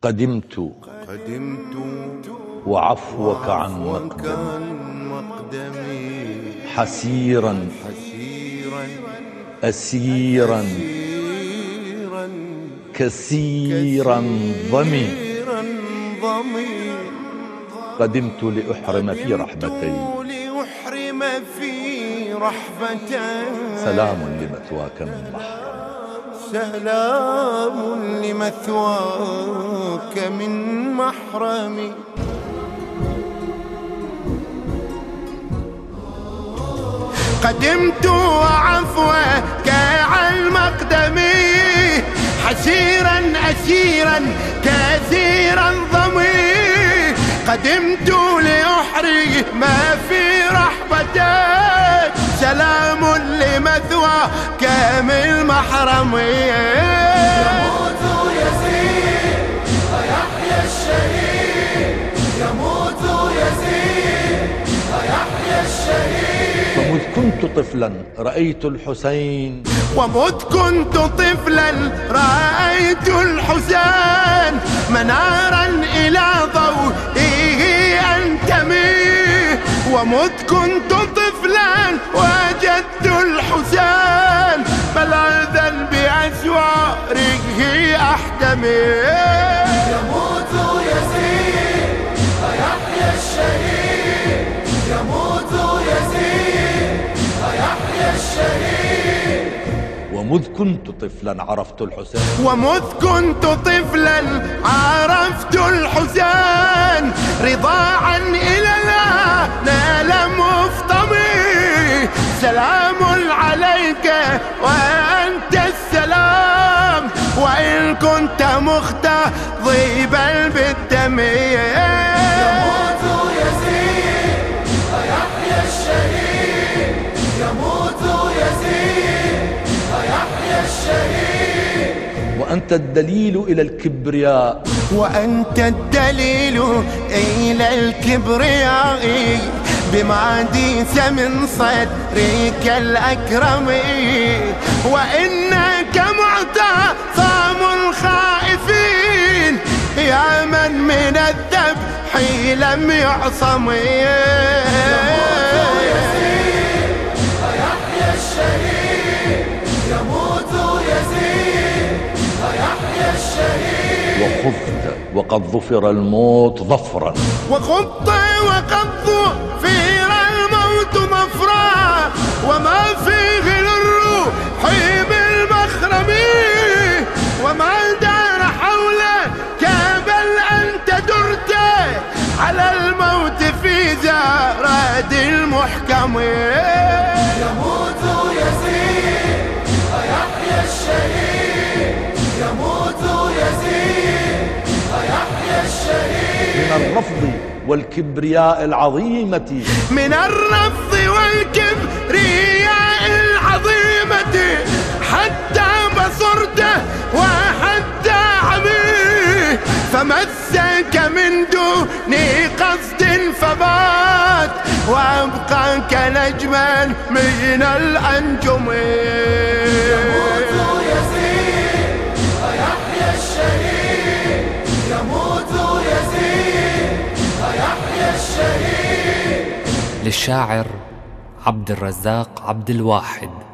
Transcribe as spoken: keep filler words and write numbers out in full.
قدمت قدمت وعفوك عن مقدمي حسيرا أسيرا كثيرا ضمي قدمت لأحرم في رحبتي سلام لمثواك من محرم سلام لمثواك من محرم. قدمت وعفوك عن مقدمي حسيرا أسيرا كثيرا ضمي قدمت لأحرم في رحبتك سلام لمثواك من محرم. يموت يزيد ويحيى الشهيد يموت يزيد ويحيى الشهيد. ومذ كنت طفلا رأيت الحسين ومذ كنت طفلا رأيت الحسين منارا إلى ضوئه أنتمي. ومذ كنت طفلا وجدت الحسين ملاذا بأسواره أحتمي. يموت يزيد ويحيى الشهيد يموت يزيد ويحيى الشهيد. ومذ كنت طفلا عرفت الحسين ومذ كنت طفلا عرفت الحسين رضاعا إلى نال مفطمي. سلام عليك وأنت السلام وإن كنت مختضبا بالدم. يموت يزيد ويحيى الشهيد يموت يزيد ويحيى الشهيد. وأنت الدليل إلى الكبرياء وأنت الدليل إلى الكبرياء بما ديس من صدرك الأكرم. وإنك معتصم الخائفين يا من من الذبح لم يعصم. يموت يزيد ويحيى الشهيد يموت يزيد ويحيى الشهيد. وخذت وقد ظفر الموت ظفرا وخضت وقد ظفر الموت ظفرا وما فيه للروح بالمخرم. وما دار حولك بل أنت درت على الموت في زراد المحكم. يموت يزيد ويحيى الشهيد يموت يزيد ويحيى الشهيد. من الرفض والكبرياء العظيمة من الرفض والكبرياء العظيمة حتى بصرته وحتى عميه. فمسك من دون قصد فبات وأبقاك نجما من الأنجم. يموت يزيد ويحيى الشهيد يموت يزيد ويحيى الشهيد. للشاعر عبد الرزاق عبد الواحد.